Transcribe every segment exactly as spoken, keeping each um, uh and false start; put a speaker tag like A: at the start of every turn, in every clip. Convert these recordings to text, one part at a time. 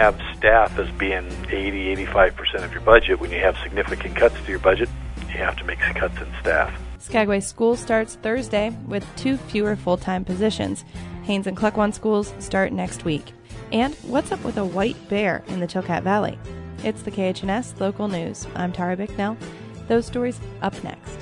A: have staff as being eighty, eighty-five percent of your budget, when you have significant cuts to your budget, you have to make cuts in staff.
B: Skagway School starts Thursday with two fewer full-time positions. Haines and Cluckwan schools start next week. And what's up with a white bear in the Chilkat Valley? It's the K H N S Local News. I'm Tara Bicknell. Those stories up next.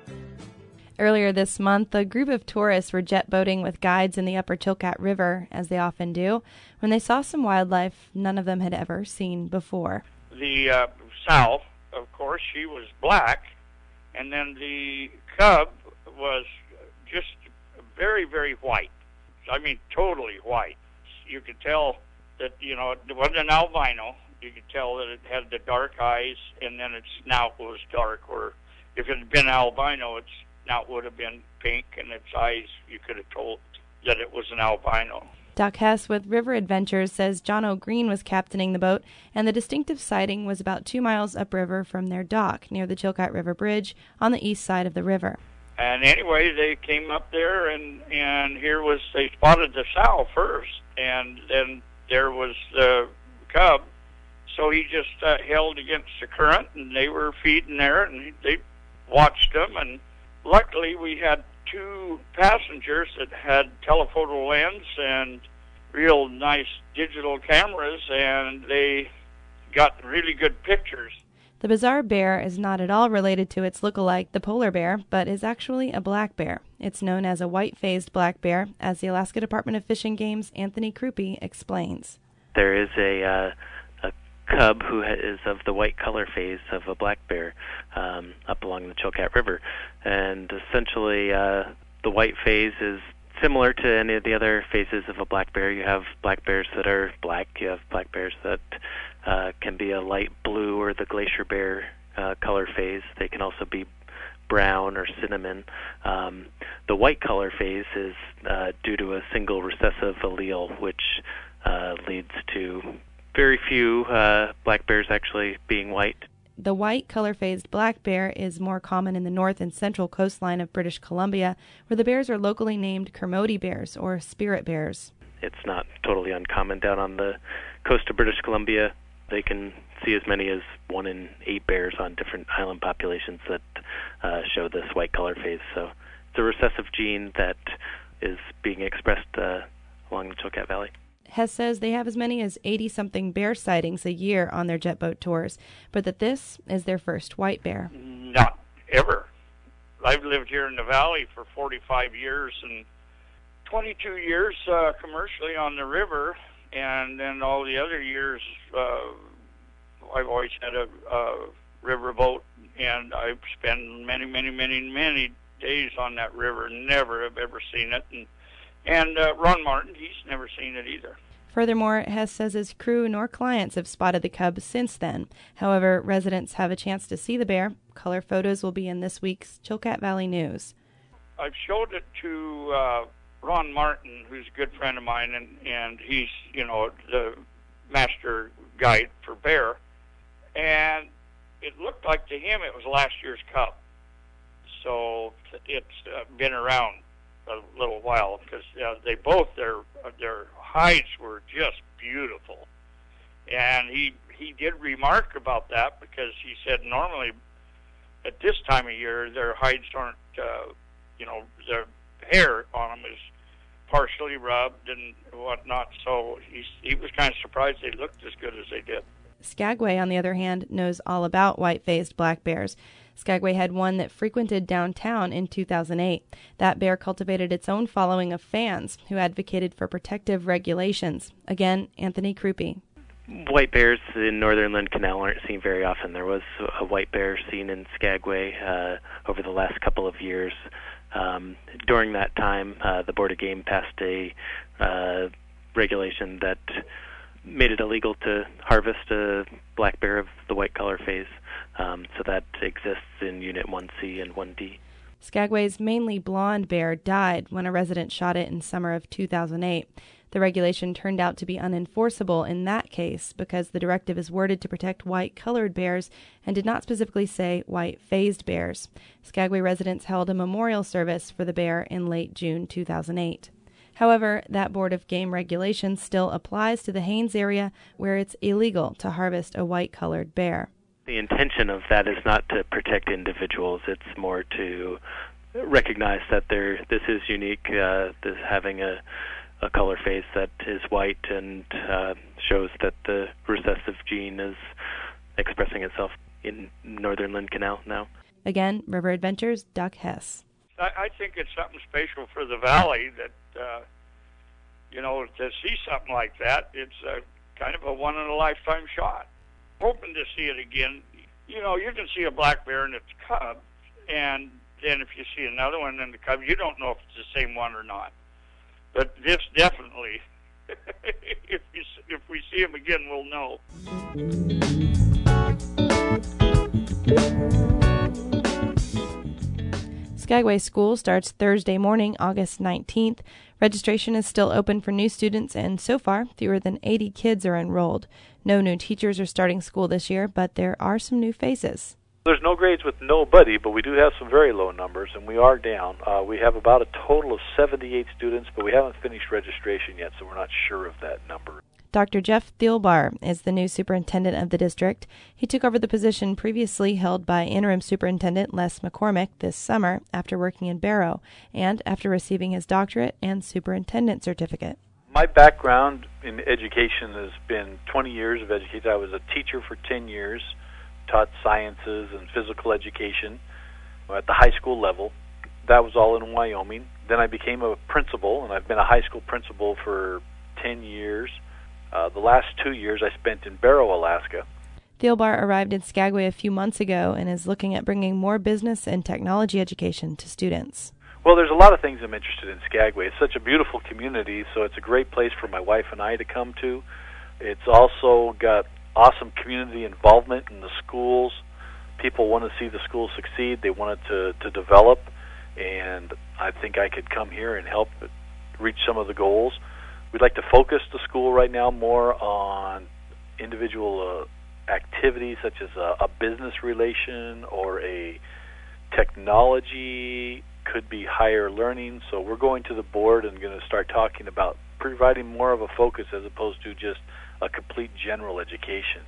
B: Earlier this month, a group of tourists were jet boating with guides in the Upper Chilkat River, as they often do, when they saw some wildlife none of them had ever seen before.
C: The uh, sow, of course, she was black, and then the cub was just very, very white. I mean, totally white. You could tell that, you know, it wasn't an albino. You could tell that it had the dark eyes, and then its snout was dark, or if it had been albino, its snout would have been pink, and its eyes, you could have told that it was an albino.
B: Doc Hess with River Adventures says John O'Green was captaining the boat, and the distinctive sighting was about two miles upriver from their dock near the Chilkat River Bridge on the east side of the river.
C: And anyway, they came up there, and, and here was, they spotted the sow first, and then there was the cub. So he just uh, held against the current, and they were feeding there, and they watched them, and luckily we had two passengers that had telephoto lens and real nice digital cameras, and they got really good pictures.
B: The bizarre bear is not at all related to its look-alike, the polar bear, but is actually a black bear. It's known as a white-phased black bear, as the Alaska Department of Fish and Game's Anthony Krupe explains.
D: There is a, uh, a cub who is of the white color phase of a black bear um, up along the Chilkat River, and essentially uh, the white phase is similar to any of the other phases of a black bear. You have black bears that are black, you have black bears that uh, can be a light blue or the glacier bear uh, color phase. They can also be brown or cinnamon. Um, the white color phase is uh, due to a single recessive allele, which uh, leads to very few uh, black bears actually being white.
B: The white color-phased black bear is more common in the north and central coastline of British Columbia, where the bears are locally named Kermode bears or spirit bears.
D: It's not totally uncommon down on the coast of British Columbia. They can see as many as one in eight bears on different island populations that uh, show this white color phase. So it's a recessive gene that is being expressed uh, along the Chilkat Valley.
B: Hess says they have as many as eighty-something bear sightings a year on their jet boat tours, but that this is their first white bear.
C: Not ever. I've lived here in the valley for forty-five years and twenty-two years uh, commercially on the river, and then all the other years uh, I've always had a, a river boat, and I've spent many, many, many, many days on that river. Never have ever seen it. And And uh, Ron Martin, he's never seen it either.
B: Furthermore, Hess says his crew nor clients have spotted the cub since then. However, residents have a chance to see the bear. Color photos will be in this week's Chilkat Valley News.
C: I've showed it to uh, Ron Martin, who's a good friend of mine, and, and he's, you know, the master guide for bear. And it looked like to him it was last year's cub. So it's uh, been around a little while, because uh, they both their their hides were just beautiful, and he he did remark about that, because he said normally at this time of year their hides aren't uh, you know their hair on them is partially rubbed and whatnot, so he he was kind of surprised they looked as good as they did.
B: Skagway, on the other hand, knows all about white-faced black bears. Skagway had one that frequented downtown in two thousand eight. That bear cultivated its own following of fans who advocated for protective regulations. Again, Anthony Krupe.
D: White bears in northern Lynn Canal aren't seen very often. There was a white bear seen in Skagway uh, over the last couple of years. Um, during that time, uh, the Board of Game passed a uh, regulation that made it illegal to harvest a black bear of the white color phase. Um, so that exists in Unit one C and one D.
B: Skagway's mainly blonde bear died when a resident shot it in summer of two thousand eight. The regulation turned out to be unenforceable in that case because the directive is worded to protect white-colored bears and did not specifically say white-phased bears. Skagway residents held a memorial service for the bear in late June two thousand eight. However, that Board of Game Regulations still applies to the Haines area where it's illegal to harvest a white-colored bear.
D: The intention of that is not to protect individuals. It's more to recognize that there this is unique, uh, this having a, a color phase that is white and uh, shows that the recessive gene is expressing itself in northern Lynn Canal now.
B: Again, River Adventures, Duck Hess.
C: I, I think it's something special for the valley that, uh, you know, to see something like that, it's a, kind of a one-in-a-lifetime shot. Hoping to see it again. You know, you can see a black bear in its cub, and then if you see another one in the cub, you don't know if it's the same one or not. But this definitely, if, you, if we see him again, we'll know.
B: Skagway School starts Thursday morning, August nineteenth. Registration is still open for new students, and so far, fewer than eighty kids are enrolled. No new teachers are starting school this year, but there are some new faces.
A: There's no grades with nobody, but we do have some very low numbers, and we are down. Uh, we have about a total of seventy-eight students, but we haven't finished registration yet, so we're not sure of that number.
B: Doctor Jeff Thielbar is the new superintendent of the district. He took over the position previously held by interim superintendent Les McCormick this summer after working in Barrow and after receiving his doctorate and superintendent certificate.
A: My background in education has been twenty years of education. I was a teacher for ten years, taught sciences and physical education at the high school level. That was all in Wyoming. Then I became a principal, and I've been a high school principal for ten years. Uh, the last two years I spent in Barrow, Alaska.
B: Thielbar arrived in Skagway a few months ago and is looking at bringing more business and technology education to students.
A: Well, there's a lot of things I'm interested in Skagway. It's such a beautiful community, so it's a great place for my wife and I to come to. It's also got awesome community involvement in the schools. People want to see the schools succeed. They want it to, to develop, and I think I could come here and help reach some of the goals. We'd like to focus the school right now more on individual uh, activities such as a, a business relation or a technology, could be higher learning. So we're going to the board and going to start talking about providing more of a focus as opposed to just a complete general education.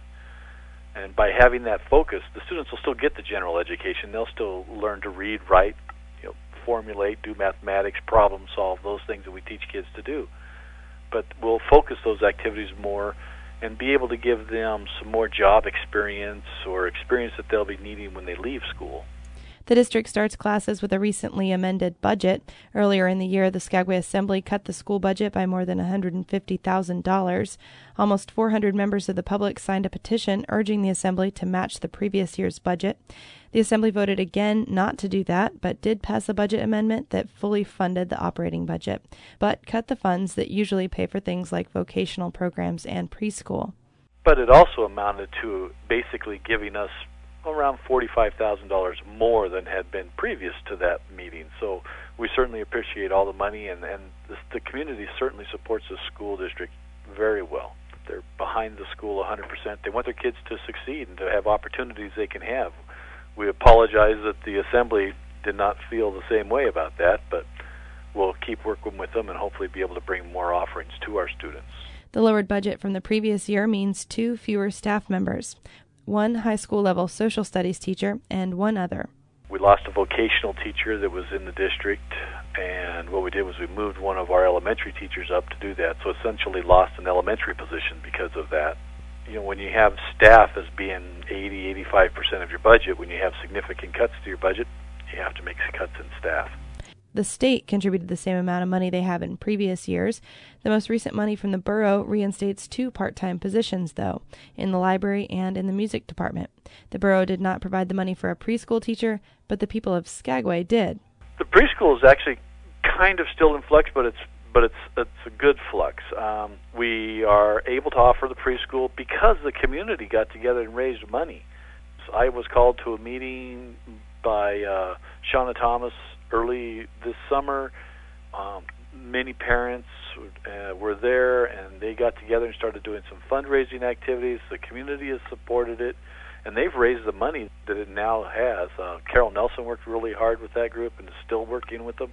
A: And by having that focus, the students will still get the general education. They'll still learn to read, write, you know, formulate, do mathematics, problem solve, those things that we teach kids to do. But we'll focus those activities more and be able to give them some more job experience or experience that they'll be needing when they leave school.
B: The district starts classes with a recently amended budget. Earlier in the year, the Skagway Assembly cut the school budget by more than one hundred fifty thousand dollars. Almost four hundred members of the public signed a petition urging the Assembly to match the previous year's budget. The Assembly voted again not to do that, but did pass a budget amendment that fully funded the operating budget, but cut the funds that usually pay for things like vocational programs and preschool.
A: But it also amounted to basically giving us around forty-five thousand dollars more than had been previous to that meeting. So we certainly appreciate all the money, and, and this, the community certainly supports the school district very well. They're behind the school one hundred percent. They want their kids to succeed and to have opportunities they can have. We apologize that the Assembly did not feel the same way about that, but we'll keep working with them and hopefully be able to bring more offerings to our students.
B: The lowered budget from the previous year means two fewer staff members, one high school level social studies teacher and one other.
A: We lost a vocational teacher that was in the district, and what we did was we moved one of our elementary teachers up to do that, so essentially lost an elementary position because of that. You know, when you have staff as being eighty, eighty-five percent of your budget, when you have significant cuts to your budget, you have to make cuts in staff.
B: The state contributed the same amount of money they have in previous years. The most recent money from the borough reinstates two part-time positions, though, in the library and in the music department. The borough did not provide the money for a preschool teacher, but the people of Skagway did.
A: The preschool is actually kind of still in flux, but it's but it's it's a good flux. Um, we are able to offer the preschool because the community got together and raised money. So I was called to a meeting by uh, Shauna Thomas early this summer. Um, many parents uh, were there, and they got together and started doing some fundraising activities. The community has supported it, and they've raised the money that it now has. Uh, Carol Nelson worked really hard with that group and is still working with them.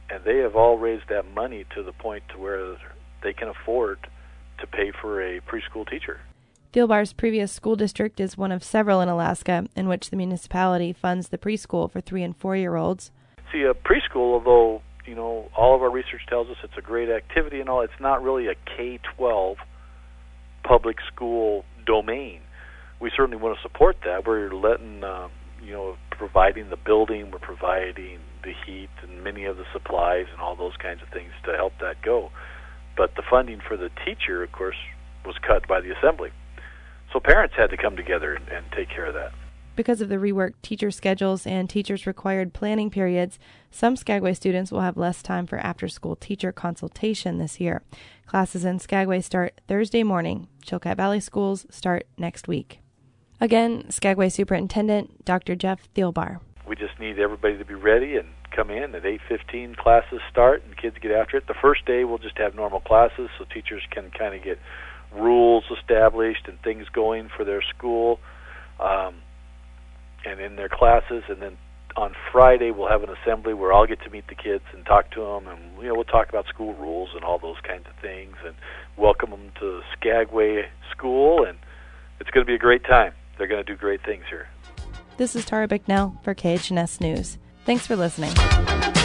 A: and they have all raised that money to the point to where they can afford to pay for a preschool teacher.
B: Thielbar's previous school district is one of several in Alaska in which the municipality funds the preschool for three and four-year-olds.
A: See, a preschool, although, you know, all of our research tells us it's a great activity and all, it's not really a K twelve public school domain. We certainly want to support that. We're letting, um, you know, providing the building, we're providing the heat and many of the supplies and all those kinds of things to help that go. But the funding for the teacher, of course, was cut by the assembly. So parents had to come together and, and take care of that.
B: Because of the reworked teacher schedules and teachers' required planning periods, some Skagway students will have less time for after-school teacher consultation this year. Classes in Skagway start Thursday morning. Chilkat Valley schools start next week. Again, Skagway Superintendent Doctor Jeff Thielbar.
A: We just need everybody to be ready and come in. At eight fifteen, classes start and kids get after it. The first day we'll just have normal classes so teachers can kind of get rules established and things going for their school um, and in their classes. And then on Friday we'll have an assembly where I'll get to meet the kids and talk to them, and you know we'll talk about school rules and all those kinds of things and welcome them to Skagway School, and it's going to be a great time. They're going to do great things here.
B: This is Tara Bicknell for K H N S News. Thanks for listening.